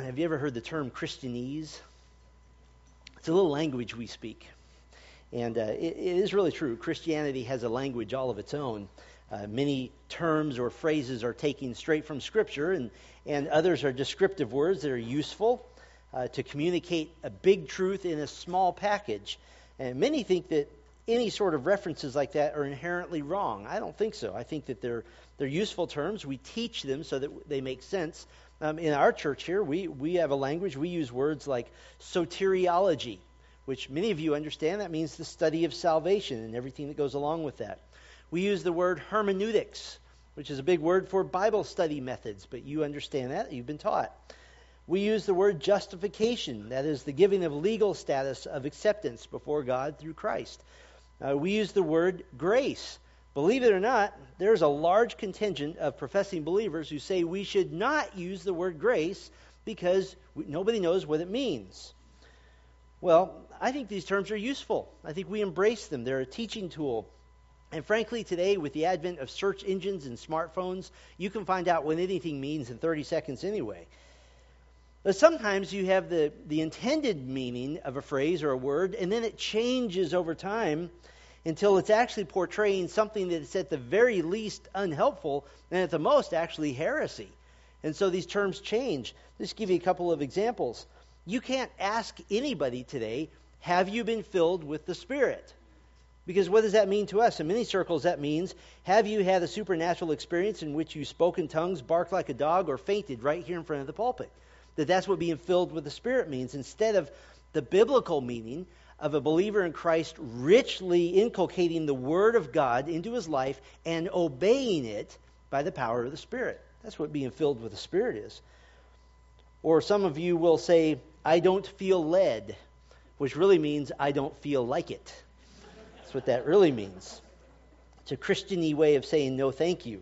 Have you ever heard the term Christianese? It's a little language we speak. And it is really true. Christianity has a language all of its own. Many terms or phrases are taken straight from Scripture, and others are descriptive words that are useful to communicate a big truth in a small package. And many think that any sort of references like that are inherently wrong. I don't think so. I think that they're useful terms. We teach them so that they make sense. In our church here, we have a language. We use words like soteriology, which many of you understand. That means the study of salvation and everything that goes along with that. We use the word hermeneutics, which is a big word for Bible study methods, but you understand that. You've been taught. We use the word justification. That is the giving of legal status of acceptance before God through Christ. We use the word grace. Believe it or not, there's a large contingent of professing believers who say we should not use the word grace because nobody knows what it means. Well, I think these terms are useful. I think we embrace them. They're a teaching tool. And frankly, today, with the advent of search engines and smartphones, you can find out what anything means in 30 seconds anyway. But sometimes you have the intended meaning of a phrase or a word, and then it changes over time until it's actually portraying something that's at the very least unhelpful, and at the most actually heresy. And so these terms change. Let's give you a couple of examples. You can't ask anybody today, have you been filled with the Spirit? Because what does that mean to us? In many circles, that means, have you had a supernatural experience in which you spoke in tongues, barked like a dog, or fainted right here in front of the pulpit? That's what being filled with the Spirit means, instead of the biblical meaning of a believer in Christ richly inculcating the Word of God into his life and obeying it by the power of the Spirit. That's what being filled with the Spirit is. Or some of you will say, I don't feel led, which really means I don't feel like it. That's what that really means. It's a Christian-y way of saying no thank you.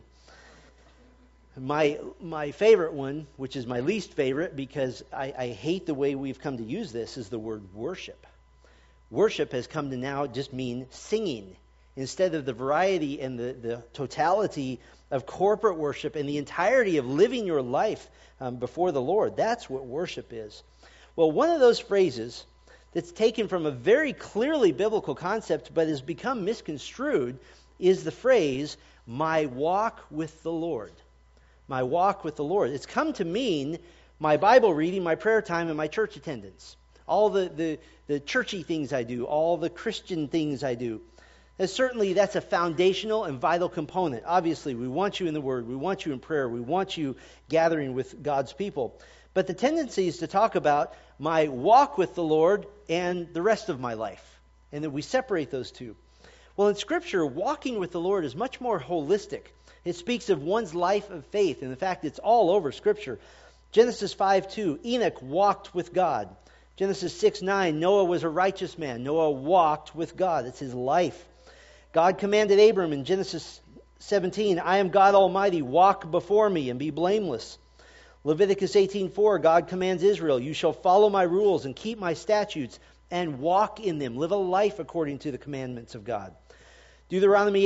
My favorite one, which is my least favorite because I hate the way we've come to use this, is the word worship. Worship has come to now just mean singing, instead of the variety and the totality of corporate worship and the entirety of living your life before the Lord. That's what worship is. Well, one of those phrases that's taken from a very clearly biblical concept but has become misconstrued is the phrase, my walk with the Lord. My walk with the Lord. It's come to mean my Bible reading, my prayer time, and my church attendance. All the churchy things I do, all the Christian things I do. And certainly that's a foundational and vital component. Obviously, we want you in the Word, we want you in prayer, we want you gathering with God's people. But the tendency is to talk about my walk with the Lord and the rest of my life, and that we separate those two. Well, in Scripture, walking with the Lord is much more holistic. It speaks of one's life of faith, and in fact, it's all over Scripture. Genesis 5:2, Enoch walked with God. Genesis 6:9, Noah was a righteous man. Noah walked with God. It's his life. God commanded Abram in Genesis 17, I am God Almighty, walk before me and be blameless. Leviticus 18:4, God commands Israel, you shall follow my rules and keep my statutes and walk in them. Live a life according to the commandments of God. Deuteronomy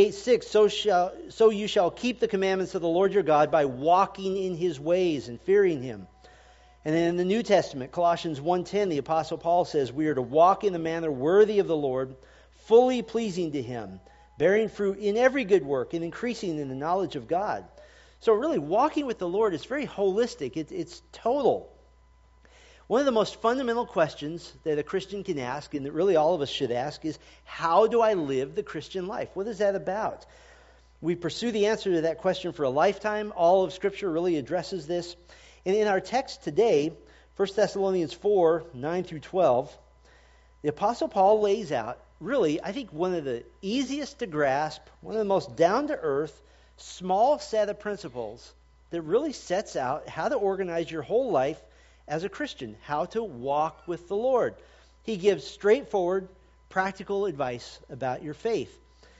8:6, so you shall keep the commandments of the Lord your God by walking in his ways and fearing him. And then in the New Testament, Colossians 1:10, the Apostle Paul says, we are to walk in the manner worthy of the Lord, fully pleasing to him, bearing fruit in every good work and increasing in the knowledge of God. So really, walking with the Lord is very holistic. It's total. One of the most fundamental questions that a Christian can ask, and that really all of us should ask, is how do I live the Christian life? What is that about? We pursue the answer to that question for a lifetime. All of Scripture really addresses this. And in our text today, 1 Thessalonians 4, 9 through 12, the Apostle Paul lays out, really, I think one of the easiest to grasp, one of the most down-to-earth, small set of principles that really sets out how to organize your whole life as a Christian, how to walk with the Lord. He gives straightforward, practical advice about your faith.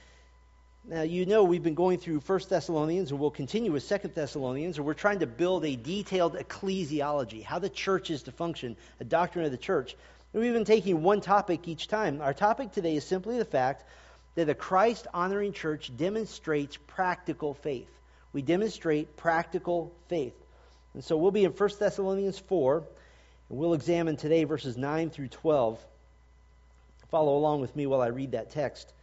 Now, you know we've been going through 1 Thessalonians, and we'll continue with 2 Thessalonians, and we're trying to build a detailed ecclesiology, how the church is to function, a doctrine of the church. And we've been taking one topic each time. Our topic today is simply the fact that a Christ-honoring church demonstrates practical faith. We demonstrate practical faith. And so we'll be in 1 Thessalonians 4, And we'll examine today verses 9 through 12. Follow along with me while I read that text.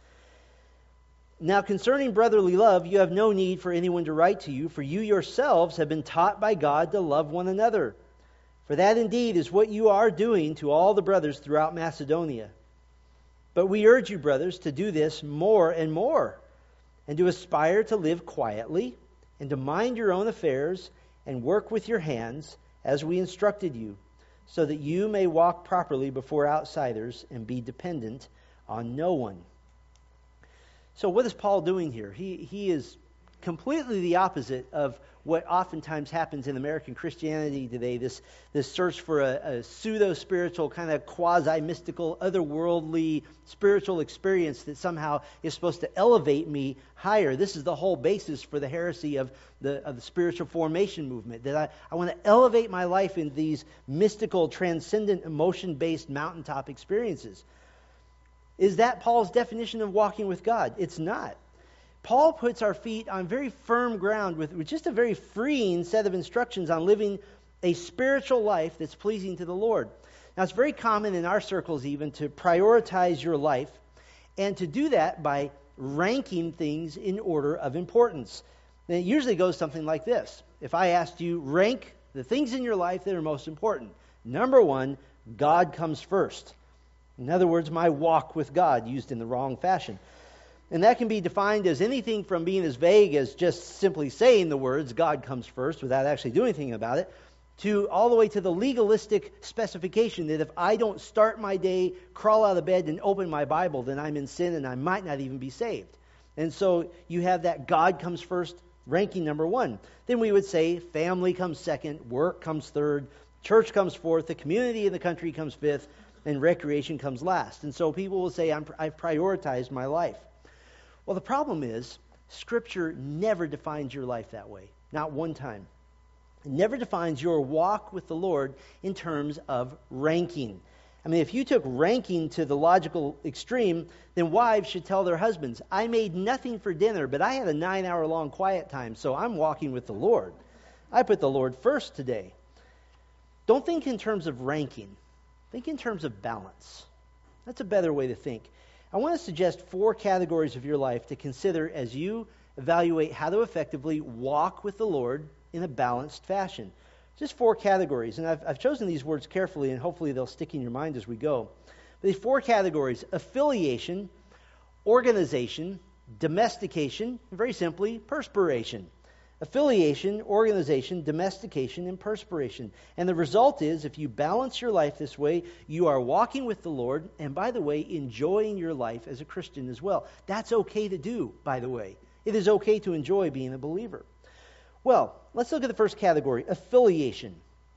Now concerning brotherly love, you have no need for anyone to write to you, for you yourselves have been taught by God to love one another. For that indeed is what you are doing to all the brothers throughout Macedonia. But we urge you, brothers, to do this more and more, and to aspire to live quietly, and to mind your own affairs, and work with your hands, as we instructed you, so that you may walk properly before outsiders and be dependent on no one. So what is Paul doing here? He is completely the opposite of what oftentimes happens in American Christianity today, this search for a pseudo-spiritual, kind of quasi-mystical, otherworldly spiritual experience that somehow is supposed to elevate me higher. This is the whole basis for the heresy of the spiritual formation movement, that I want to elevate my life in these mystical, transcendent, emotion-based mountaintop experiences. Is that Paul's definition of walking with God? It's not. Paul puts our feet on very firm ground with just a very freeing set of instructions on living a spiritual life that's pleasing to the Lord. Now, it's very common in our circles even to prioritize your life, and to do that by ranking things in order of importance. And it usually goes something like this. If I asked you, rank the things in your life that are most important. Number one, God comes first. In other words, my walk with God, used in the wrong fashion. And that can be defined as anything from being as vague as just simply saying the words, God comes first, without actually doing anything about it, to all the way to the legalistic specification that if I don't start my day, crawl out of bed, and open my Bible, then I'm in sin and I might not even be saved. And so you have that God comes first, ranking number one. Then we would say family comes second, work comes third, church comes fourth, the community in the country comes fifth, and recreation comes last. And so people will say, I've prioritized my life. Well, the problem is, Scripture never defines your life that way. Not one time. It never defines your walk with the Lord in terms of ranking. I mean, if you took ranking to the logical extreme, then wives should tell their husbands, I made nothing for dinner, but I had a 9-hour-long quiet time, so I'm walking with the Lord. I put the Lord first today. Don't think in terms of ranking. Think in terms of balance. That's a better way to think. I want to suggest 4 categories of your life to consider as you evaluate how to effectively walk with the Lord in a balanced fashion. Just 4 categories, and I've chosen these words carefully, and hopefully they'll stick in your mind as we go. But these 4 categories: affiliation, organization, domestication, and very simply, perspiration. Affiliation, organization, domestication, and perspiration. And the result is, if you balance your life this way, you are walking with the Lord, and by the way, enjoying your life as a Christian as well. That's okay to do, by the way. It is okay to enjoy being a believer. Well, let's look at the first category, affiliation.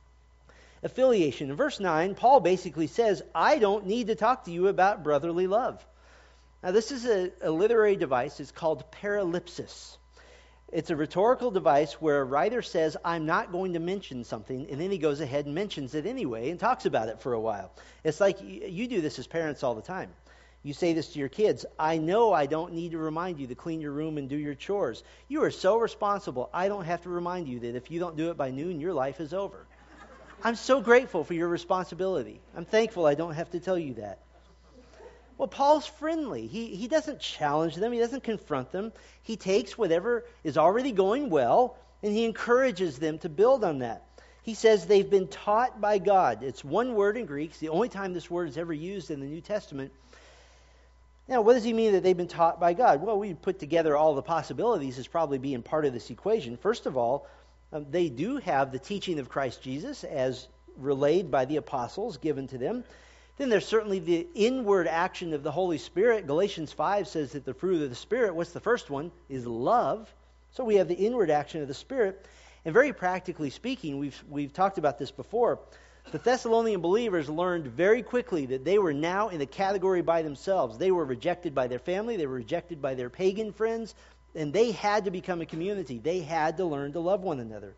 Affiliation. In verse 9, Paul basically says, I don't need to talk to you about brotherly love. Now, this is a literary device. It's called paralipsis. It's a rhetorical device where a writer says, I'm not going to mention something, and then he goes ahead and mentions it anyway and talks about it for a while. It's like you do this as parents all the time. You say this to your kids, I know I don't need to remind you to clean your room and do your chores. You are so responsible, I don't have to remind you that if you don't do it by noon, your life is over. I'm so grateful for your responsibility. I'm thankful I don't have to tell you that. Well, Paul's friendly. He doesn't challenge them. He doesn't confront them. He takes whatever is already going well, and he encourages them to build on that. He says they've been taught by God. It's one word in Greek. It's the only time this word is ever used in the New Testament. Now, what does he mean that they've been taught by God? Well, we put together all the possibilities as probably being part of this equation. First of all, they do have the teaching of Christ Jesus as relayed by the apostles given to them. Then there's certainly the inward action of the Holy Spirit. Galatians 5 says that the fruit of the Spirit, what's the first one? Is love. So we have the inward action of the Spirit. And very practically speaking, we've talked about this before, the Thessalonian believers learned very quickly that they were now in a category by themselves. They were rejected by their family. They were rejected by their pagan friends. And they had to become a community. They had to learn to love one another.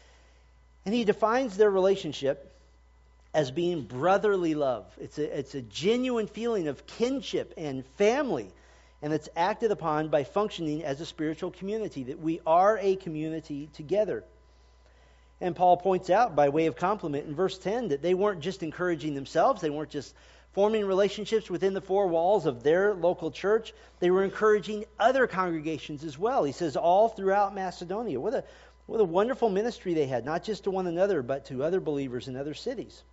And he defines their relationship as being brotherly love. It's a genuine feeling of kinship and family, and it's acted upon by functioning as a spiritual community, that we are a community together. And Paul points out by way of compliment in verse 10 that they weren't just encouraging themselves, they weren't just forming relationships within the four walls of their local church, they were encouraging other congregations as well. He says all throughout Macedonia. What a wonderful ministry they had, not just to one another, but to other believers in other cities.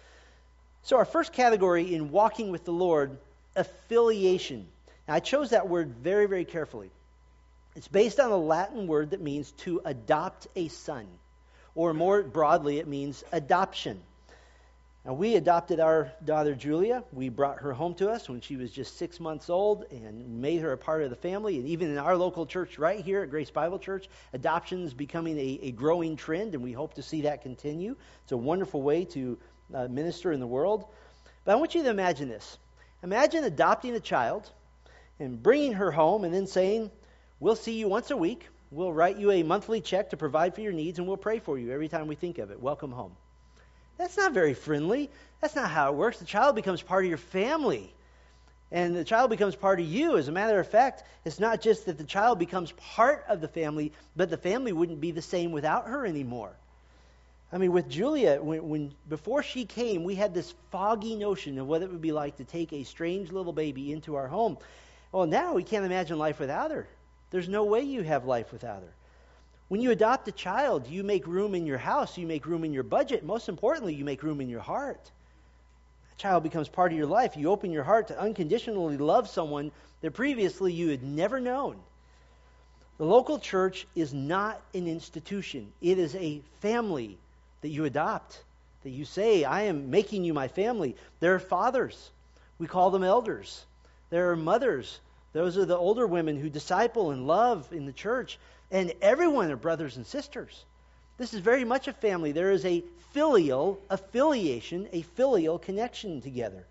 So our first category in walking with the Lord, affiliation. Now, I chose that word very, very carefully. It's based on a Latin word that means to adopt a son. Or more broadly, it means adoption. Now, we adopted our daughter Julia. We brought her home to us when she was just 6 months old and made her a part of the family. And even in our local church right here at Grace Bible Church, adoption is becoming a growing trend, and we hope to see that continue. It's a wonderful way to minister in the world. But I want you to imagine this. Imagine adopting a child and bringing her home and then saying, we'll see you once a week. We'll write you a monthly check to provide for your needs, and we'll pray for you every time we think of it. Welcome home. That's not very friendly. That's not how it works. The child becomes part of your family. And the child becomes part of you. As a matter of fact, it's not just that the child becomes part of the family, but the family wouldn't be the same without her anymore. I mean, with Julia, when before she came, we had this foggy notion of what it would be like to take a strange little baby into our home. Well, now we can't imagine life without her. There's no way you have life without her. When you adopt a child, you make room in your house, you make room in your budget. Most importantly, you make room in your heart. A child becomes part of your life. You open your heart to unconditionally love someone that previously you had never known. The local church is not an institution. It is a family that you adopt, that you say, I am making you my family. There are fathers. We call them elders. There are mothers. Those are the older women who disciple and love in the church. And everyone are brothers and sisters. This is very much a family. There is a filial affiliation, a filial connection together.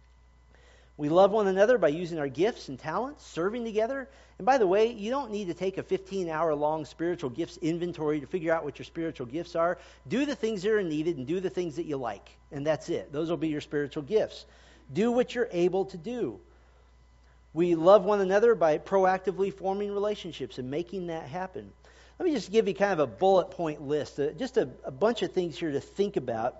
We love one another by using our gifts and talents, serving together. And by the way, you don't need to take a 15-hour-long spiritual gifts inventory to figure out what your spiritual gifts are. Do the things that are needed and do the things that you like. And that's it. Those will be your spiritual gifts. Do what you're able to do. We love one another by proactively forming relationships and making that happen. Let me just give you kind of a bullet point list, just a bunch of things here to think about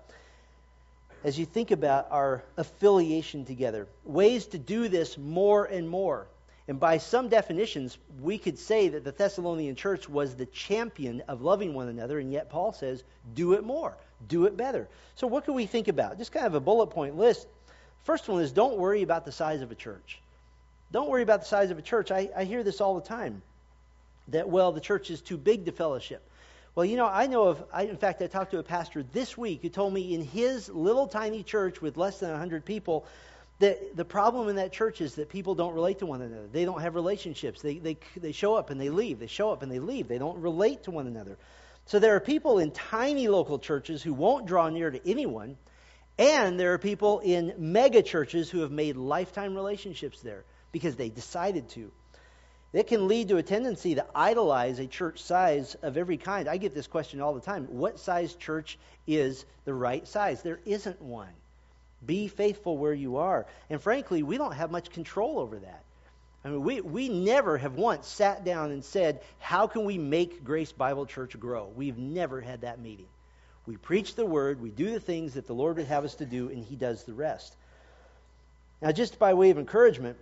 as you think about our affiliation together. Ways to do this more and more. And by some definitions, we could say that the Thessalonian church was the champion of loving one another, and yet Paul says, do it more, do it better. So what can we think about? Just kind of a bullet point list. First one is don't worry about the size of a church. Don't worry about the size of a church. I hear this all the time, that, well, the church is too big to fellowship. Well, you know, in fact, I talked to a pastor this week who told me in his little tiny church with less than 100 people, that the problem in that church is that people don't relate to one another. They don't have relationships. They show up and they leave. They show up and they leave. They don't relate to one another. So there are people in tiny local churches who won't draw near to anyone, and there are people in mega churches who have made lifetime relationships there because they decided to. It can lead to a tendency to idolize a church size of every kind. I get this question all the time. What size church is the right size? There isn't one. Be faithful where you are. And frankly, we don't have much control over that. I mean, we never have once sat down and said, how can we make Grace Bible Church grow? We've never had that meeting. We preach the word, we do the things that the Lord would have us to do, and He does the rest. Now, just by way of encouragement,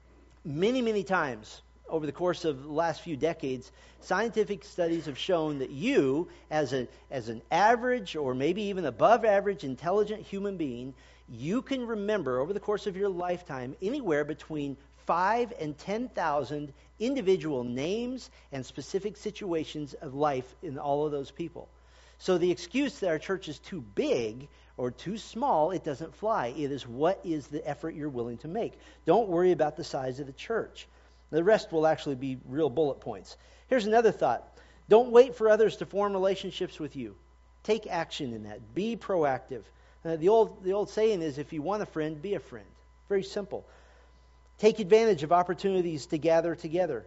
many, many times over the course of the last few decades, scientific studies have shown that you, as an average or maybe even above average intelligent human being, you can remember over the course of your lifetime anywhere between 5,000 and 10,000 individual names and specific situations of life in all of those people. So the excuse that our church is too big or too small, it doesn't fly. It is what is the effort you're willing to make. Don't worry about the size of the church. The rest will actually be real bullet points. Here's another thought. Don't wait for others to form relationships with you. Take action in that. Be proactive. The old saying is, if you want a friend, be a friend. Very simple. Take advantage of opportunities to gather together.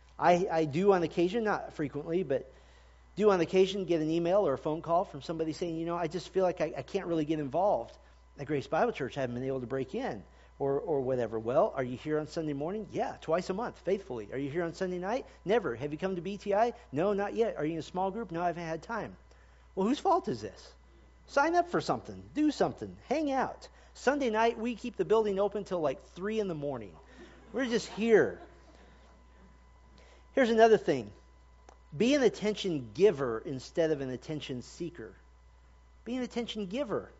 I do on occasion, not frequently, but do on occasion get an email or a phone call from somebody saying, I just feel like I can't really get involved. At Grace Bible Church, I haven't been able to break in. Or whatever. Well, are you here on Sunday morning? Yeah, twice a month, faithfully. Are you here on Sunday night? Never. Have you come to BTI? No, not yet. Are you in a small group? No, I haven't had time. Well, whose fault is this? Sign up for something. Do something. Hang out. Sunday night, we keep the building open till like 3 in the morning. We're just here. Here's another thing. Be an attention giver instead of an attention seeker. Be an attention giver.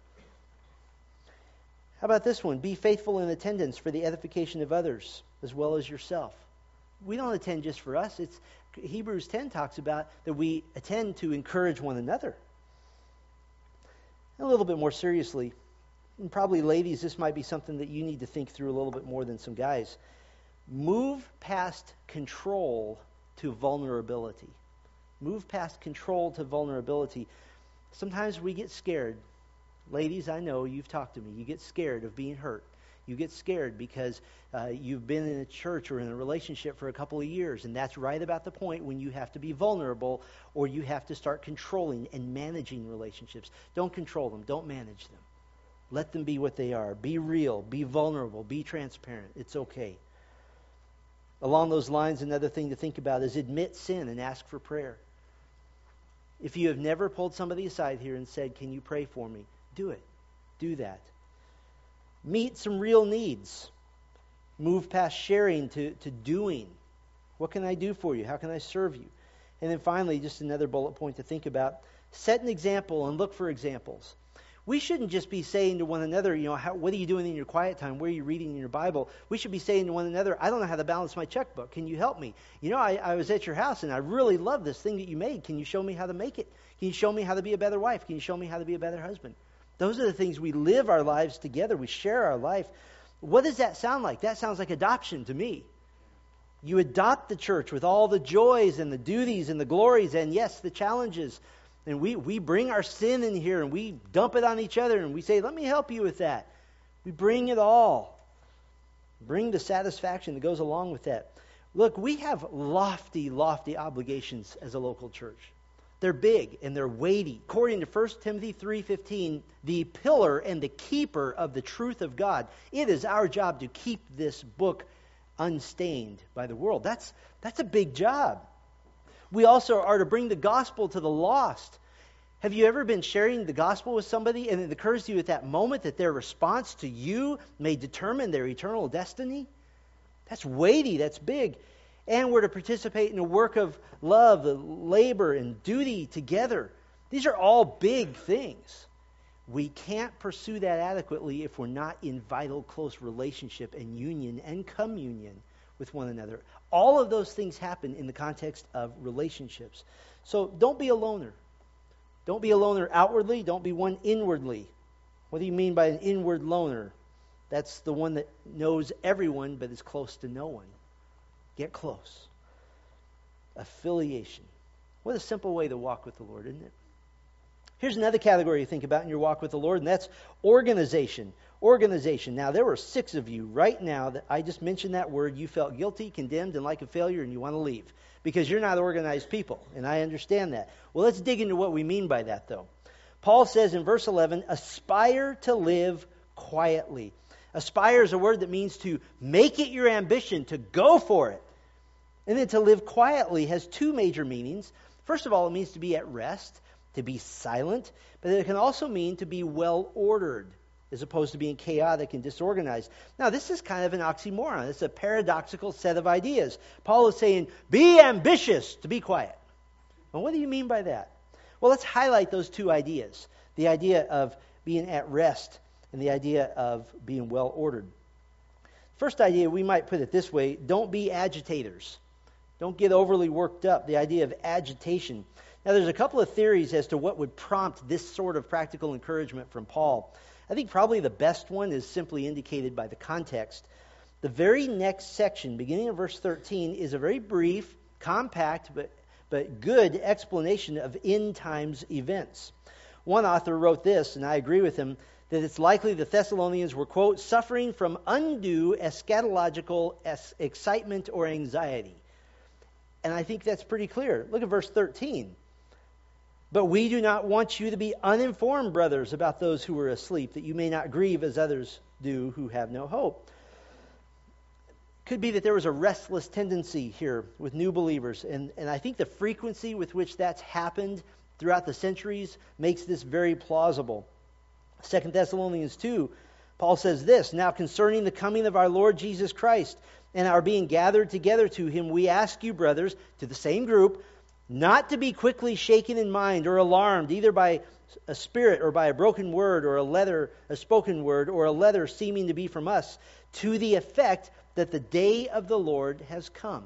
How about this one? Be faithful in attendance for the edification of others as well as yourself. We don't attend just for us. It's Hebrews 10 talks about that we attend to encourage one another. A little bit more seriously, and probably ladies, this might be something that you need to think through a little bit more than some guys. Move past control to vulnerability. Move past control to vulnerability. Sometimes we get scared. Ladies, I know you've talked to me. You get scared of being hurt. You get scared because you've been in a church or in a relationship for a couple of years, and that's right about the point when you have to be vulnerable or you have to start controlling and managing relationships. Don't control them. Don't manage them. Let them be what they are. Be real. Be vulnerable. Be transparent. It's okay. Along those lines, another thing to think about is admit sin and ask for prayer. If you have never pulled somebody aside here and said, "Can you pray for me?" Do it. Do that. Meet some real needs. Move past sharing to doing. What can I do for you? How can I serve you? And then finally, just another bullet point to think about. Set an example and look for examples. We shouldn't just be saying to one another, what are you doing in your quiet time? Where are you reading in your Bible? We should be saying to one another, I don't know how to balance my checkbook. Can you help me? I was at your house and I really love this thing that you made. Can you show me how to make it? Can you show me how to be a better wife? Can you show me how to be a better husband? Those are the things we live our lives together. We share our life. What does that sound like? That sounds like adoption to me. You adopt the church with all the joys and the duties and the glories and, yes, the challenges. And we bring our sin in here and we dump it on each other and we say, let me help you with that. We bring it all. Bring the satisfaction that goes along with that. Look, we have lofty, lofty obligations as a local church. They're big and they're weighty. According to 1 Timothy 3:15, the pillar and the keeper of the truth of God. It is our job to keep this book unstained by the world. That's a big job. We also are to bring the gospel to the lost. Have you ever been sharing the gospel with somebody and it occurs to you at that moment that their response to you may determine their eternal destiny? That's weighty, that's big. And we're to participate in a work of love, labor, and duty together. These are all big things. We can't pursue that adequately if we're not in vital, close relationship and union and communion with one another. All of those things happen in the context of relationships. So don't be a loner. Don't be a loner outwardly. Don't be one inwardly. What do you mean by an inward loner? That's the one that knows everyone but is close to no one. Get close. Affiliation. What a simple way to walk with the Lord, isn't it? Here's another category you think about in your walk with the Lord, and that's organization. Organization. Now, there were 6 of you right now that I just mentioned that word. You felt guilty, condemned, and like a failure, and you want to leave because you're not organized people, and I understand that. Well, let's dig into what we mean by that, though. Paul says in verse 11, aspire to live quietly. Aspire is a word that means to make it your ambition, to go for it. And then to live quietly has 2 major meanings. First of all, it means to be at rest, to be silent, but it can also mean to be well-ordered, as opposed to being chaotic and disorganized. Now, this is kind of an oxymoron. It's a paradoxical set of ideas. Paul is saying, be ambitious to be quiet. Well, what do you mean by that? Well, let's highlight those 2 ideas. The idea of being at rest and the idea of being well-ordered. First idea, we might put it this way, don't be agitators. Don't get overly worked up. The idea of agitation. Now, there's a couple of theories as to what would prompt this sort of practical encouragement from Paul. I think probably the best one is simply indicated by the context. The very next section, beginning in verse 13, is a very brief, compact, but good explanation of end times events. One author wrote this, and I agree with him, that it's likely the Thessalonians were, quote, suffering from undue eschatological excitement or anxiety. And I think that's pretty clear. Look at verse 13. But we do not want you to be uninformed, brothers, about those who are asleep, that you may not grieve as others do who have no hope. Could be that there was a restless tendency here with new believers. And I think the frequency with which that's happened throughout the centuries makes this very plausible. 2 Thessalonians 2, Paul says this, "Now concerning the coming of our Lord Jesus Christ and our being gathered together to him, we ask you, brothers," to the same group, "not to be quickly shaken in mind or alarmed, either by a spirit or by a broken word or a spoken word or a letter seeming to be from us, to the effect that the day of the Lord has come."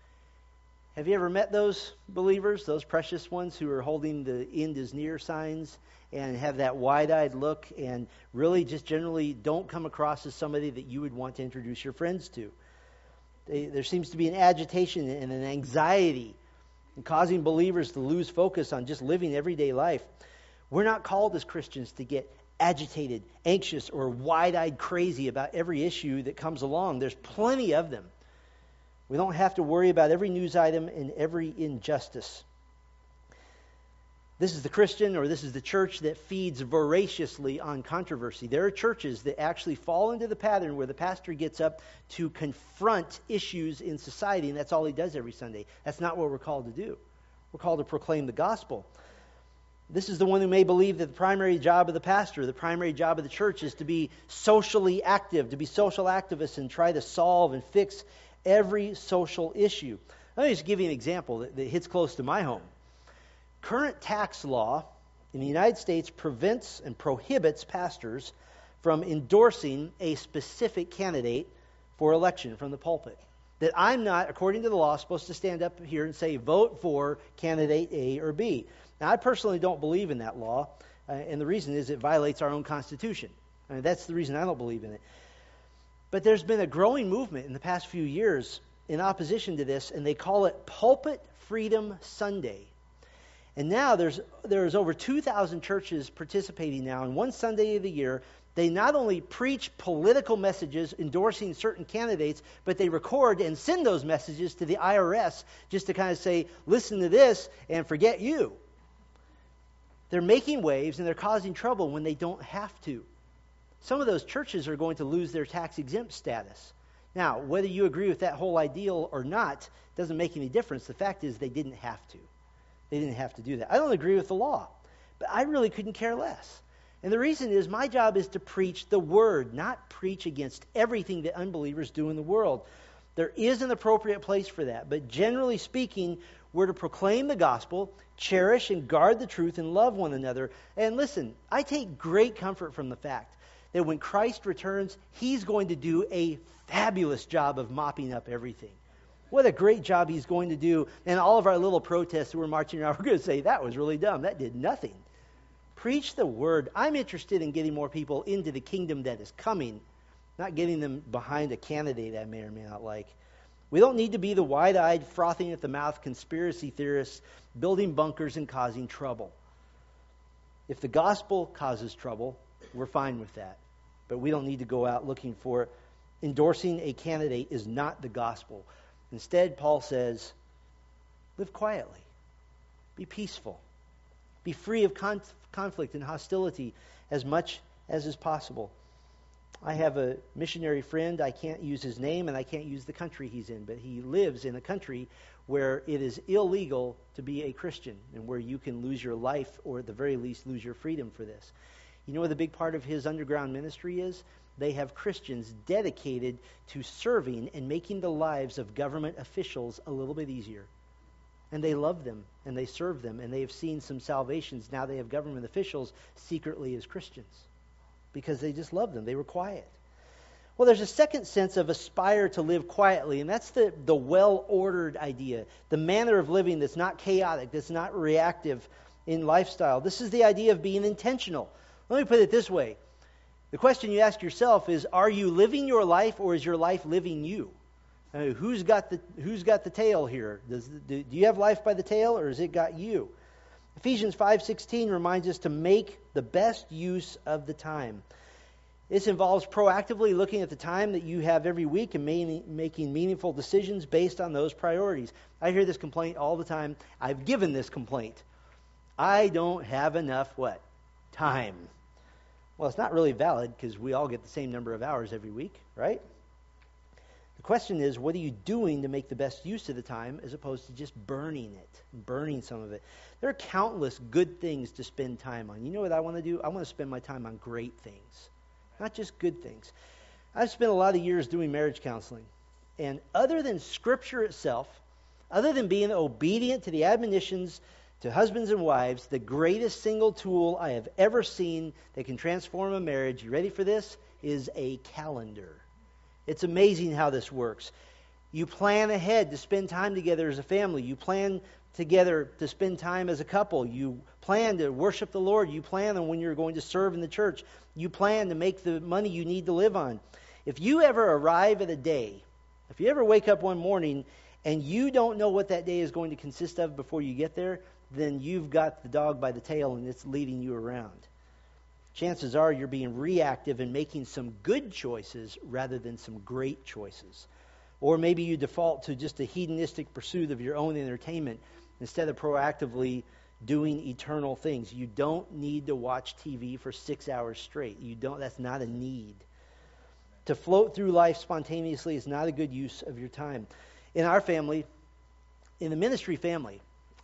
Have you ever met those believers, those precious ones who are holding the "end is near" signs and have that wide-eyed look and really just generally don't come across as somebody that you would want to introduce your friends to? There seems to be an agitation and an anxiety causing believers to lose focus on just living everyday life. We're not called as Christians to get agitated, anxious, or wide-eyed crazy about every issue that comes along. There's plenty of them. We don't have to worry about every news item and every injustice. This is the Christian, or this is the church that feeds voraciously on controversy. There are churches that actually fall into the pattern where the pastor gets up to confront issues in society, and that's all he does every Sunday. That's not what we're called to do. We're called to proclaim the gospel. This is the one who may believe that the primary job of the pastor, the primary job of the church, is to be socially active, to be social activists and try to solve and fix every social issue. Let me just give you an example that hits close to my home. Current tax law in the United States prevents and prohibits pastors from endorsing a specific candidate for election from the pulpit. That I'm not, according to the law, supposed to stand up here and say, vote for candidate A or B. Now, I personally don't believe in that law, and the reason is it violates our own Constitution. I mean, that's the reason I don't believe in it. But there's been a growing movement in the past few years in opposition to this, and they call it Pulpit Freedom Sunday. And now there's over 2,000 churches participating now. And one Sunday of the year, they not only preach political messages endorsing certain candidates, but they record and send those messages to the IRS just to kind of say, listen to this and forget you. They're making waves and they're causing trouble when they don't have to. Some of those churches are going to lose their tax-exempt status. Now, whether you agree with that whole ideal or not doesn't make any difference. The fact is they didn't have to. They didn't have to do that. I don't agree with the law, but I really couldn't care less. And the reason is my job is to preach the word, not preach against everything that unbelievers do in the world. There is an appropriate place for that, but generally speaking, we're to proclaim the gospel, cherish and guard the truth, and love one another. And listen, I take great comfort from the fact that when Christ returns, he's going to do a fabulous job of mopping up everything. What a great job he's going to do. And all of our little protests who were marching around, we're going to say, that was really dumb. That did nothing. Preach the word. I'm interested in getting more people into the kingdom that is coming, not getting them behind a candidate I may or may not like. We don't need to be the wide-eyed, frothing at the mouth conspiracy theorists building bunkers and causing trouble. If the gospel causes trouble, we're fine with that. But we don't need to go out looking for it. Endorsing a candidate is not the gospel. Instead, Paul says, live quietly. Be peaceful. Be free of conflict and hostility as much as is possible. I have a missionary friend. I can't use his name and I can't use the country he's in, but he lives in a country where it is illegal to be a Christian and where you can lose your life or at the very least lose your freedom for this. You know what the big part of his underground ministry is? They have Christians dedicated to serving and making the lives of government officials a little bit easier. And they love them, and they serve them, and they have seen some salvations. Now they have government officials secretly as Christians because they just love them. They were quiet. Well, there's a second sense of aspire to live quietly, and that's the well-ordered idea, the manner of living that's not chaotic, that's not reactive in lifestyle. This is the idea of being intentional. Let me put it this way. The question you ask yourself is, are you living your life or is your life living you? Who's got the tail here? Do you have life by the tail or has it got you? Ephesians 5:16 reminds us to make the best use of the time. This involves proactively looking at the time that you have every week and making meaningful decisions based on those priorities. I hear this complaint all the time. I've given this complaint. I don't have enough what? Time. Well, it's not really valid because we all get the same number of hours every week, right? The question is, what are you doing to make the best use of the time as opposed to just burning some of it? There are countless good things to spend time on. You know what I want to do? I want to spend my time on great things, not just good things. I've spent a lot of years doing marriage counseling. And other than Scripture itself, other than being obedient to the admonitions to husbands and wives, the greatest single tool I have ever seen that can transform a marriage, you ready for this, is a calendar. It's amazing how this works. You plan ahead to spend time together as a family. You plan together to spend time as a couple. You plan to worship the Lord. You plan on when you're going to serve in the church. You plan to make the money you need to live on. If you ever arrive at a day, if you ever wake up one morning and you don't know what that day is going to consist of before you get there, then you've got the dog by the tail and it's leading you around. Chances are you're being reactive and making some good choices rather than some great choices. Or maybe you default to just a hedonistic pursuit of your own entertainment instead of proactively doing eternal things. You don't need to watch TV for 6 hours straight. That's not a need. To float through life spontaneously is not a good use of your time. In our family, in the ministry family,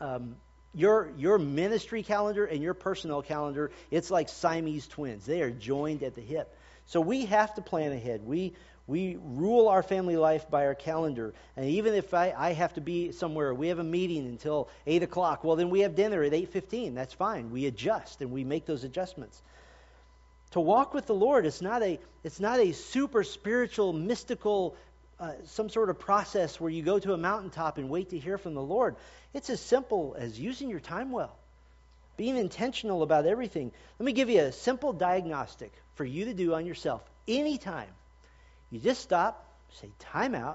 your ministry calendar and your personal calendar, it's like Siamese twins. They are joined at the hip. So we have to plan ahead. We rule our family life by our calendar. And even if I have to be somewhere, we have a meeting until 8 o'clock, well, then we have dinner at 8:15. That's fine. We adjust, and we make those adjustments. To walk with the Lord, it's not a super spiritual, mystical, some sort of process where you go to a mountaintop and wait to hear from the Lord. It's as simple as using your time well, being intentional about everything. Let me give you a simple diagnostic for you to do on yourself. Anytime you just stop, say, time out.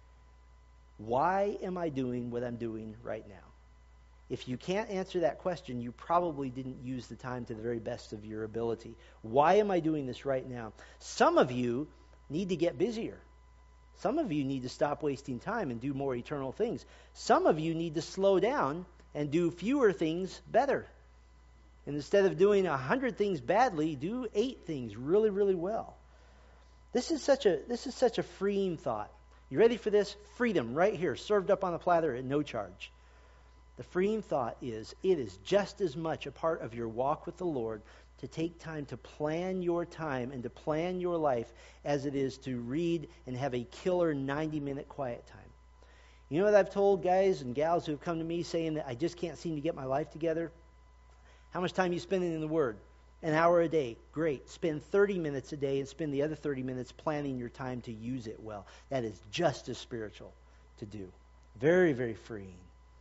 Why am I doing what I'm doing right now? If you can't answer that question, you probably didn't use the time to the very best of your ability. Why am I doing this right now? Some of you need to get busier. Some of you need to stop wasting time and do more eternal things. Some of you need to slow down and do fewer things better. And instead of doing 100 things badly, do 8 things really, really well. This is such a freeing thought. You ready for this? Freedom right here, served up on a platter at no charge. The freeing thought is, it is just as much a part of your walk with the Lord to take time to plan your time and to plan your life as it is to read and have a killer 90-minute quiet time. You know what I've told guys and gals who have come to me saying that I just can't seem to get my life together? How much time are you spending in the Word? An hour a day. Great. Spend 30 minutes a day and spend the other 30 minutes planning your time to use it well. That is just as spiritual to do. Very, very freeing.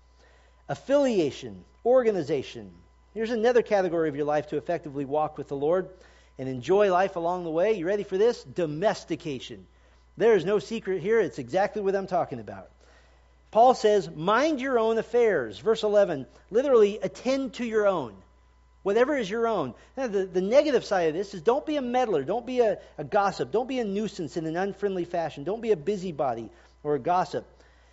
Affiliation, organization. Here's another category of your life to effectively walk with the Lord and enjoy life along the way. You ready for this? Domestication. There is no secret here. It's exactly what I'm talking about. Paul says, mind your own affairs. Verse 11, literally attend to your own. Whatever is your own. Now, the negative side of this is don't be a meddler. Don't be a gossip. Don't be a nuisance in an unfriendly fashion. Don't be a busybody or a gossip.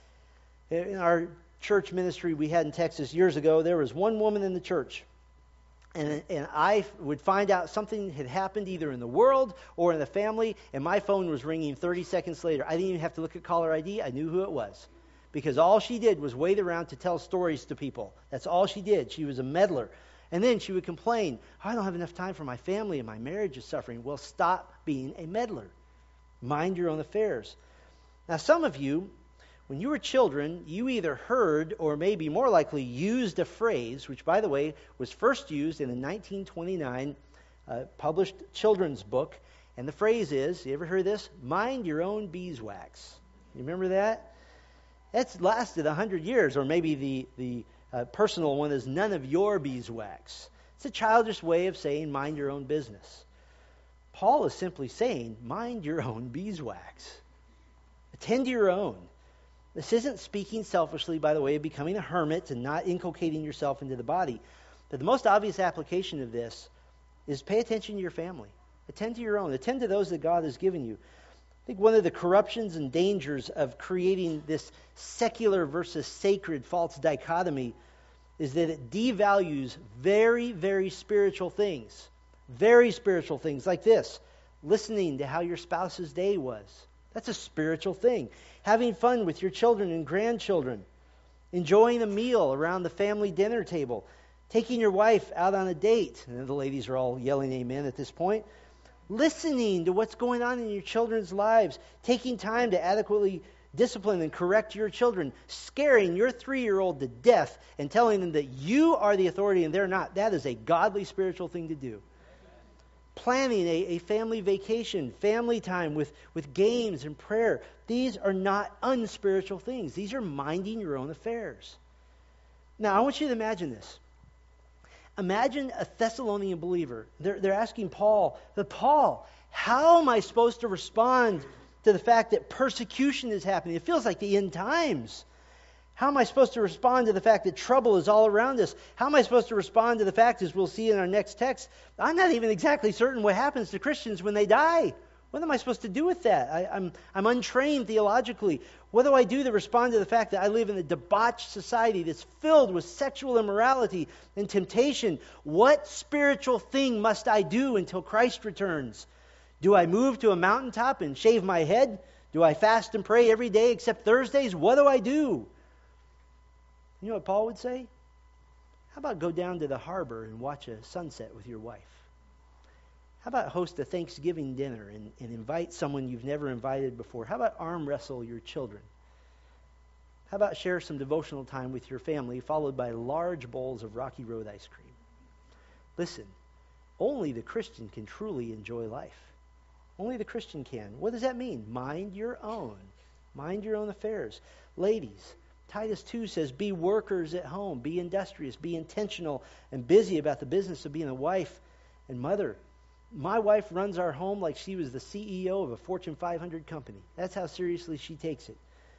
In our church ministry we had in Texas years ago, there was one woman in the church. And I would find out something had happened either in the world or in the family, and my phone was ringing 30 seconds later. I didn't even have to look at caller ID. I knew who it was. Because all she did was wait around to tell stories to people. That's all she did. She was a meddler. And then she would complain, I don't have enough time for my family and my marriage is suffering. Well, stop being a meddler. Mind your own affairs. Now, some of you, when you were children, you either heard or maybe more likely used a phrase, which, by the way, was first used in a 1929 published children's book. And the phrase is, you ever heard this? Mind your own beeswax. You remember that? That's lasted 100 years, or maybe the personal one is none of your beeswax. It's a childish way of saying mind your own business. Paul is simply saying mind your own beeswax. Attend to your own. This isn't speaking selfishly by the way of becoming a hermit and not inculcating yourself into the body. But the most obvious application of this is pay attention to your family. Attend to your own. Attend to those that God has given you. I think one of the corruptions and dangers of creating this secular versus sacred false dichotomy is that it devalues very, very spiritual things. Very spiritual things like this. Listening to how your spouse's day was. That's a spiritual thing. Having fun with your children and grandchildren. Enjoying a meal around the family dinner table. Taking your wife out on a date. And the ladies are all yelling amen at this point. Listening to what's going on in your children's lives. Taking time to adequately discipline and correct your children. Scaring your 3-year-old to death and telling them that you are the authority and they're not. That is a godly spiritual thing to do. Planning a family vacation, family time with games and prayer. These are not unspiritual things. These are minding your own affairs. Now, I want you to imagine this. Imagine a Thessalonian believer. They're asking Paul, but Paul, how am I supposed to respond to the fact that persecution is happening? It feels like the end times. How am I supposed to respond to the fact that trouble is all around us? How am I supposed to respond to the fact, as we'll see in our next text, I'm not even exactly certain what happens to Christians when they die. What am I supposed to do with that? I'm untrained theologically. What do I do to respond to the fact that I live in a debauched society that's filled with sexual immorality and temptation? What spiritual thing must I do until Christ returns? Do I move to a mountaintop and shave my head? Do I fast and pray every day except Thursdays? What do I do? You know what Paul would say? How about go down to the harbor and watch a sunset with your wife? How about host a Thanksgiving dinner and invite someone you've never invited before? How about arm wrestle your children? How about share some devotional time with your family, followed by large bowls of Rocky Road ice cream? Listen, only the Christian can truly enjoy life. Only the Christian can. What does that mean? Mind your own. Mind your own affairs. Ladies, Titus 2 says, be workers at home, be industrious, be intentional and busy about the business of being a wife and mother. My wife runs our home like she was the CEO of a Fortune 500 company. That's how seriously she takes it.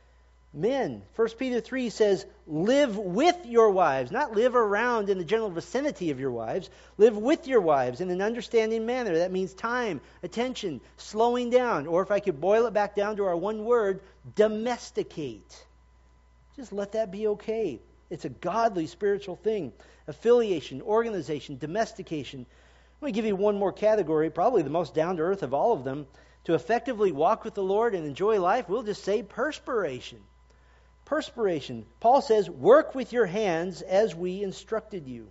Men, 1 Peter 3 says, live with your wives, not live around in the general vicinity of your wives. Live with your wives in an understanding manner. That means time, attention, slowing down, or if I could boil it back down to our one word, domesticate. Just let that be okay. It's a godly spiritual thing. Affiliation, organization, domestication. Let me give you one more category, probably the most down-to-earth of all of them. To effectively walk with the Lord and enjoy life, we'll just say perspiration. Perspiration. Paul says, work with your hands as we instructed you.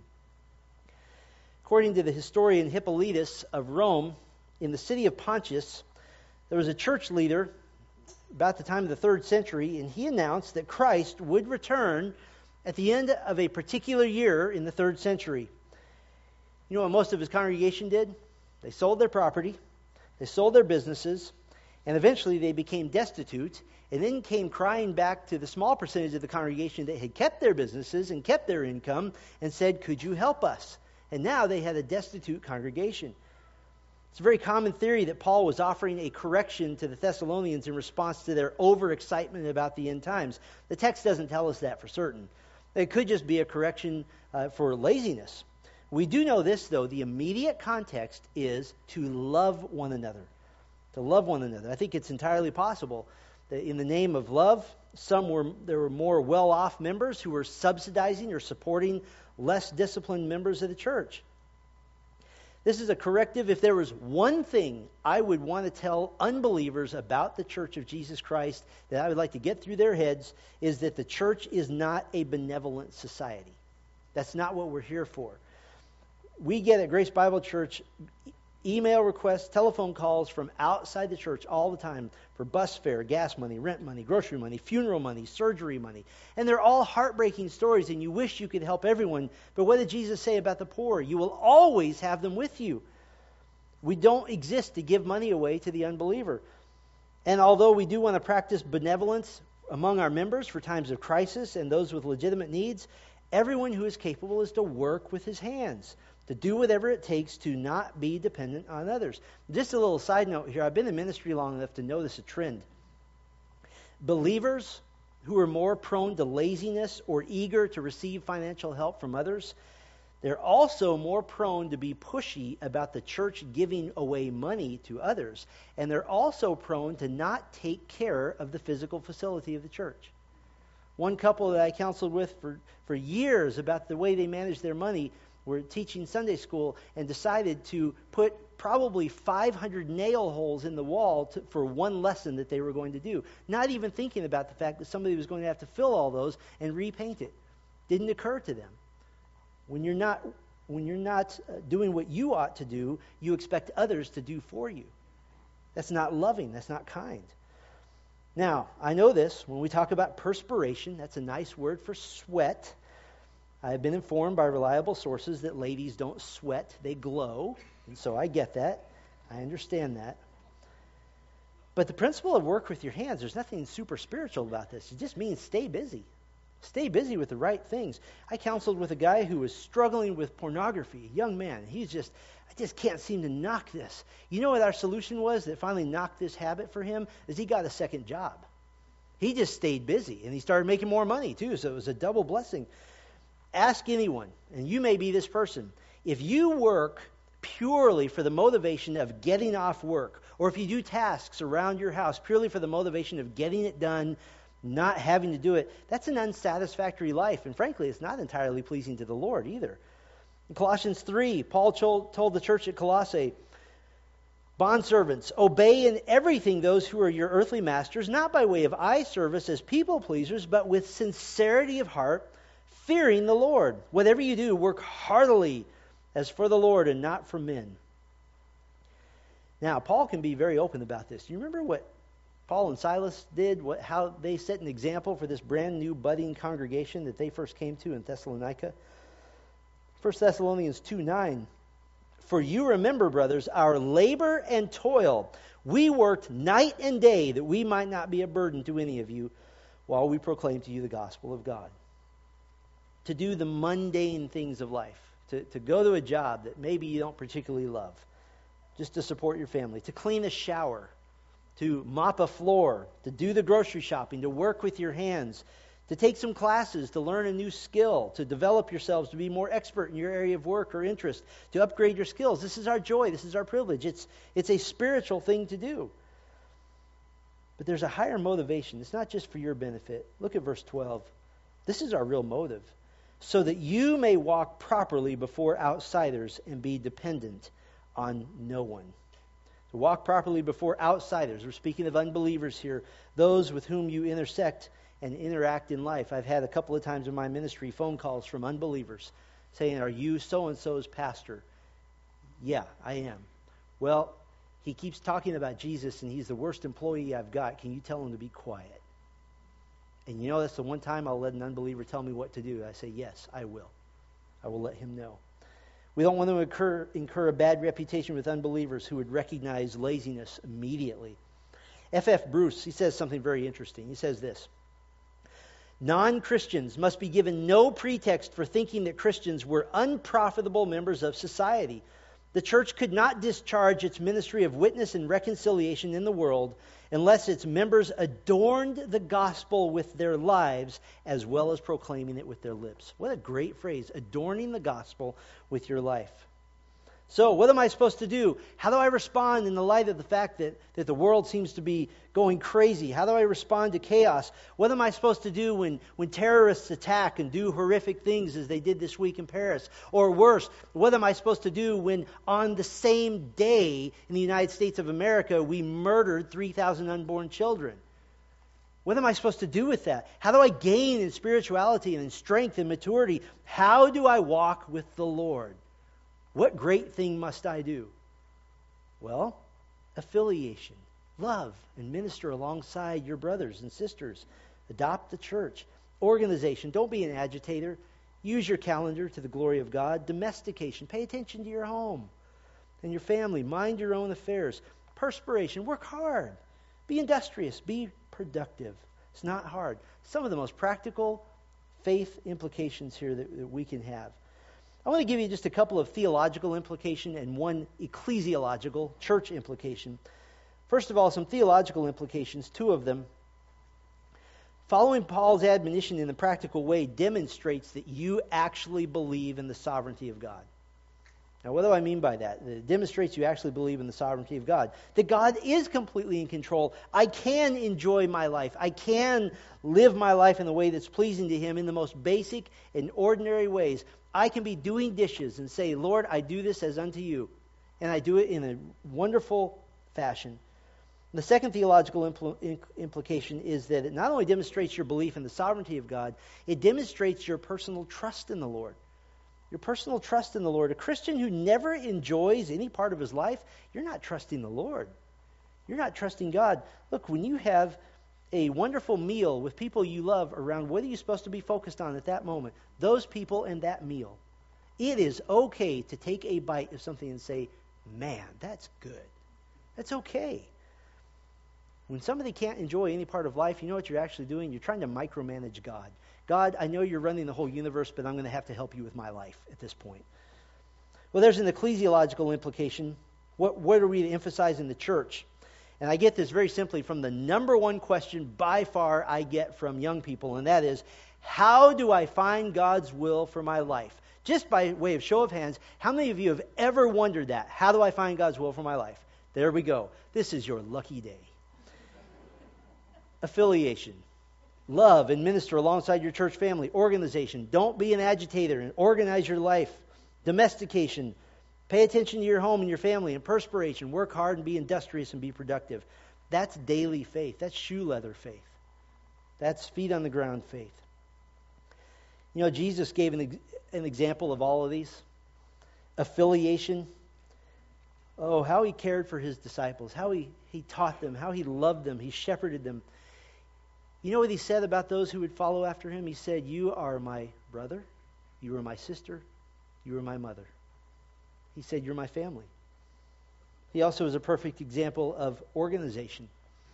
According to the historian Hippolytus of Rome, in the city of Pontus, there was a church leader about the time of the 3rd century, and he announced that Christ would return at the end of a particular year in the 3rd century. You know what most of his congregation did? They sold their property, they sold their businesses, and eventually they became destitute, and then came crying back to the small percentage of the congregation that had kept their businesses and kept their income and said, could you help us? And now they had a destitute congregation. It's a very common theory that Paul was offering a correction to the Thessalonians in response to their overexcitement about the end times. The text doesn't tell us that for certain. It could just be a correction for laziness. We do know this, though. The immediate context is to love one another. To love one another. I think it's entirely possible that in the name of love, there were more well-off members who were subsidizing or supporting less disciplined members of the church. This is a corrective. If there was one thing I would want to tell unbelievers about the Church of Jesus Christ that I would like to get through their heads, is that the church is not a benevolent society. That's not what we're here for. We get at Grace Bible Church email requests, telephone calls from outside the church all the time for bus fare, gas money, rent money, grocery money, funeral money, surgery money. And they're all heartbreaking stories, and you wish you could help everyone. But what did Jesus say about the poor? You will always have them with you. We don't exist to give money away to the unbeliever. And although we do want to practice benevolence among our members for times of crisis and those with legitimate needs, everyone who is capable is to work with his hands, to do whatever it takes to not be dependent on others. Just a little side note here. I've been in ministry long enough to notice a trend. Believers who are more prone to laziness or eager to receive financial help from others, they're also more prone to be pushy about the church giving away money to others. And they're also prone to not take care of the physical facility of the church. One couple that I counseled with for years about the way they manage their money were teaching Sunday school and decided to put probably 500 nail holes in the wall for one lesson that they were going to do, not even thinking about the fact that somebody was going to have to fill all those and repaint it. Didn't occur to them. When you're not doing what you ought to do, you expect others to do for you. That's not loving. That's not kind. Now, I know this. When we talk about perspiration, that's a nice word for sweat. I have been informed by reliable sources that ladies don't sweat, they glow. And so I get that. I understand that. But the principle of work with your hands, there's nothing super spiritual about this. It just means stay busy. Stay busy with the right things. I counseled with a guy who was struggling with pornography, a young man. I just can't seem to knock this. You know what our solution was that finally knocked this habit for him? Is he got a second job. He just stayed busy, and he started making more money too, so it was a double blessing. Ask anyone, and you may be this person, if you work purely for the motivation of getting off work, or if you do tasks around your house purely for the motivation of getting it done, not having to do it, that's an unsatisfactory life, and frankly, it's not entirely pleasing to the Lord either. In Colossians 3, Paul told the church at Colossae, bondservants, obey in everything those who are your earthly masters, not by way of eye service as people pleasers, but with sincerity of heart, fearing the Lord. Whatever you do, work heartily as for the Lord and not for men. Now, Paul can be very open about this. Do you remember what Paul and Silas did? How they set an example for this brand new budding congregation that they first came to in Thessalonica? 1 Thessalonians 2:9. For you remember, brothers, our labor and toil. We worked night and day that we might not be a burden to any of you while we proclaim to you the gospel of God. To do the mundane things of life. To go to a job that maybe you don't particularly love. Just to support your family. To clean a shower. To mop a floor. To do the grocery shopping. To work with your hands. To take some classes. To learn a new skill. To develop yourselves. To be more expert in your area of work or interest. To upgrade your skills. This is our joy. This is our privilege. It's a spiritual thing to do. But there's a higher motivation. It's not just for your benefit. Look at verse 12. This is our real motive. So that you may walk properly before outsiders and be dependent on no one. To walk properly before outsiders. We're speaking of unbelievers here. Those with whom you intersect and interact in life. I've had a couple of times in my ministry phone calls from unbelievers saying, are you so-and-so's pastor? Yeah, I am. Well, he keeps talking about Jesus and he's the worst employee I've got. Can you tell him to be quiet? And you know, that's the one time I'll let an unbeliever tell me what to do. I say, yes, I will. I will let him know. We don't want to incur a bad reputation with unbelievers who would recognize laziness immediately. F.F. Bruce, he says something very interesting. He says this, non-Christians must be given no pretext for thinking that Christians were unprofitable members of society. The church could not discharge its ministry of witness and reconciliation in the world unless its members adorned the gospel with their lives as well as proclaiming it with their lips. What a great phrase, adorning the gospel with your life. So, what am I supposed to do? How do I respond in the light of the fact that the world seems to be going crazy? How do I respond to chaos? What am I supposed to do when terrorists attack and do horrific things as they did this week in Paris? Or worse, what am I supposed to do when on the same day in the United States of America we murdered 3,000 unborn children? What am I supposed to do with that? How do I gain in spirituality and in strength and maturity? How do I walk with the Lord? What great thing must I do? Well, affiliation, love, and minister alongside your brothers and sisters. Adopt the church. Organization, don't be an agitator. Use your calendar to the glory of God. Domestication, pay attention to your home and your family. Mind your own affairs. Perspiration, work hard. Be industrious, be productive. It's not hard. Some of the most practical faith implications here that we can have. I want to give you just a couple of theological implications and one ecclesiological, church implication. First of all, some theological implications, two of them. Following Paul's admonition in the practical way demonstrates that you actually believe in the sovereignty of God. Now, what do I mean by that? It demonstrates you actually believe in the sovereignty of God. That God is completely in control. I can enjoy my life. I can live my life in the way that's pleasing to Him in the most basic and ordinary ways. I can be doing dishes and say, Lord, I do this as unto you. And I do it in a wonderful fashion. The second theological implication is that it not only demonstrates your belief in the sovereignty of God, it demonstrates your personal trust in the Lord. Your personal trust in the Lord. A Christian who never enjoys any part of his life, you're not trusting the Lord. You're not trusting God. Look, when you have a wonderful meal with people you love around, what are you supposed to be focused on at that moment? Those people and that meal. It is okay to take a bite of something and say, man, that's good. That's okay. When somebody can't enjoy any part of life, you know what you're actually doing? You're trying to micromanage God. God, I know you're running the whole universe, but I'm going to have to help you with my life at this point. Well, there's an ecclesiological implication. What are we to emphasize in the church? And I get this very simply from the number one question by far I get from young people, and that is, how do I find God's will for my life? Just by way of show of hands, how many of you have ever wondered that? How do I find God's will for my life? There we go. This is your lucky day. Affiliation. Love and minister alongside your church family. Organization. Don't be an agitator and organize your life. Domestication. Pay attention to your home and your family. And perspiration. Work hard and be industrious and be productive. That's daily faith. That's shoe leather faith. That's feet on the ground faith. You know, Jesus gave an example of all of these. Affiliation. Oh, how he cared for his disciples. How he taught them. How he loved them. He shepherded them. You know what he said about those who would follow after him? He said, you are my brother, you are my sister, you are my mother. He said, you're my family. He also is a perfect example of organization.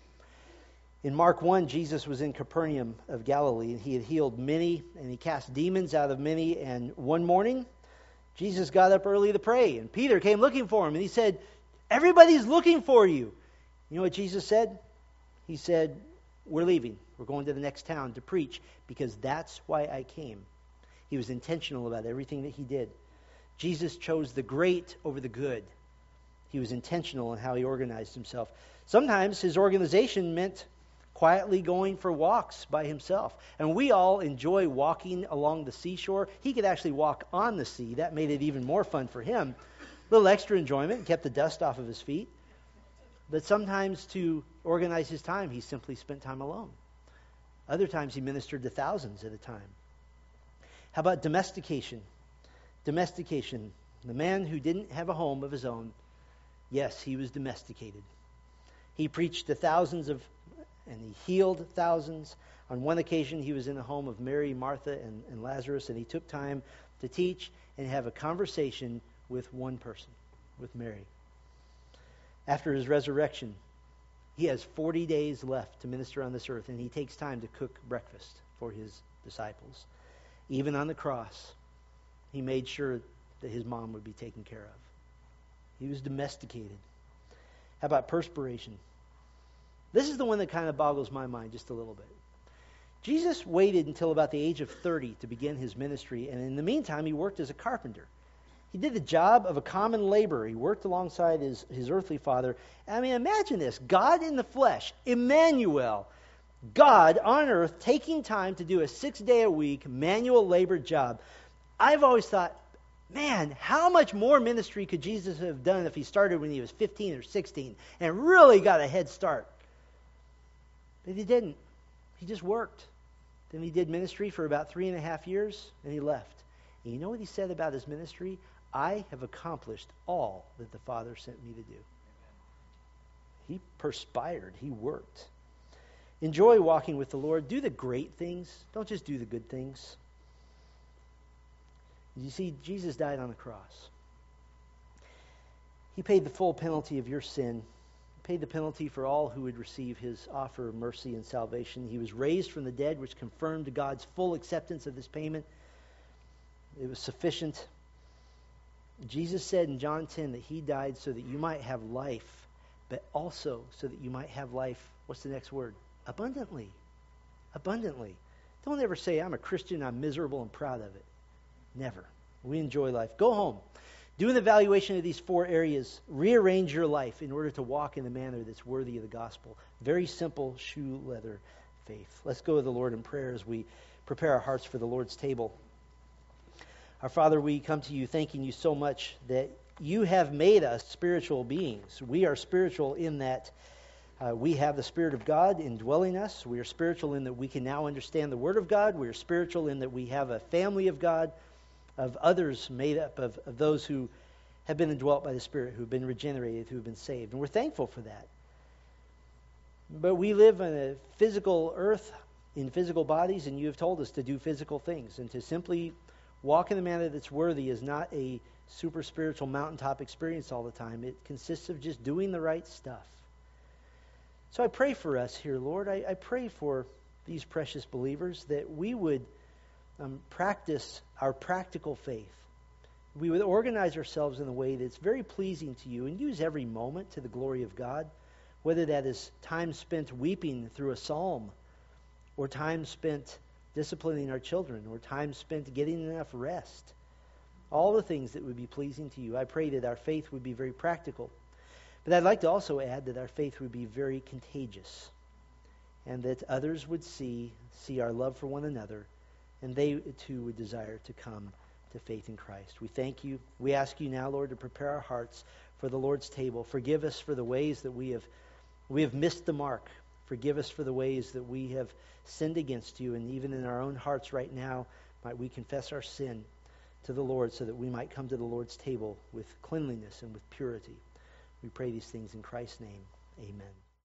In Mark 1, Jesus was in Capernaum of Galilee, and he had healed many, and he cast demons out of many. And one morning, Jesus got up early to pray, and Peter came looking for him, and he said, everybody's looking for you. You know what Jesus said? He said, we're leaving. We're going to the next town to preach because that's why I came. He was intentional about everything that he did. Jesus chose the great over the good. He was intentional in how he organized himself. Sometimes his organization meant quietly going for walks by himself. And we all enjoy walking along the seashore. He could actually walk on the sea. That made it even more fun for him. A little extra enjoyment, kept the dust off of his feet. But sometimes to organize his time, he simply spent time alone. Other times he ministered to thousands at a time. How about domestication? Domestication. The man who didn't have a home of his own, yes, he was domesticated. He preached to thousands and he healed thousands. On one occasion, he was in the home of Mary, Martha, and Lazarus, and he took time to teach and have a conversation with one person, with Mary. After his resurrection, he has 40 days left to minister on this earth, and he takes time to cook breakfast for his disciples. Even on the cross, he made sure that his mom would be taken care of. He was domesticated. How about perspiration? This is the one that kind of boggles my mind just a little bit. Jesus waited until about the age of 30 to begin his ministry, and in the meantime, he worked as a carpenter. He did the job of a common laborer. He worked alongside his earthly father. I mean, imagine this. God in the flesh, Emmanuel, God on earth, taking time to do a 6-day-a-week manual labor job. I've always thought, man, how much more ministry could Jesus have done if he started when he was 15 or 16 and really got a head start? But he didn't. He just worked. Then he did ministry for about 3.5 years, and he left. And you know what he said about his ministry? I have accomplished all that the Father sent me to do. He perspired. He worked. Enjoy walking with the Lord. Do the great things. Don't just do the good things. You see, Jesus died on the cross. He paid the full penalty of your sin. He paid the penalty for all who would receive his offer of mercy and salvation. He was raised from the dead, which confirmed God's full acceptance of this payment. It was sufficient. Jesus said in John 10 that he died so that you might have life, but also so that you might have life, what's the next word? Abundantly. Abundantly. Don't ever say, I'm a Christian, I'm miserable and proud of it. Never. We enjoy life. Go home. Do an evaluation of these 4 areas. Rearrange your life in order to walk in a manner that's worthy of the gospel. Very simple shoe leather faith. Let's go to the Lord in prayer as we prepare our hearts for the Lord's table. Our Father, we come to you thanking you so much that you have made us spiritual beings. We are spiritual in that we have the Spirit of God indwelling us. We are spiritual in that we can now understand the Word of God. We are spiritual in that we have a family of God, of others made up of those who have been indwelt by the Spirit, who have been regenerated, who have been saved. And we're thankful for that. But we live on a physical earth, in physical bodies, and you have told us to do physical things. And to simply walk in a manner that's worthy is not a super spiritual mountaintop experience all the time. It consists of just doing the right stuff. So I pray for us here, Lord. I pray for these precious believers that we would practice our practical faith. We would organize ourselves in a way that's very pleasing to you and use every moment to the glory of God, whether that is time spent weeping through a psalm, or time spent disciplining our children, or time spent getting enough rest. All the things that would be pleasing to you. I pray that our faith would be very practical. But I'd like to also add that our faith would be very contagious, and that others would see our love for one another, and they too would desire to come to faith in Christ. We thank you. We ask you now, Lord, to prepare our hearts for the Lord's table. Forgive us for the ways that we have missed the mark. Forgive us for the ways that we have sinned against you, and even in our own hearts right now, might we confess our sin to the Lord so that we might come to the Lord's table with cleanliness and with purity. We pray these things in Christ's name. Amen.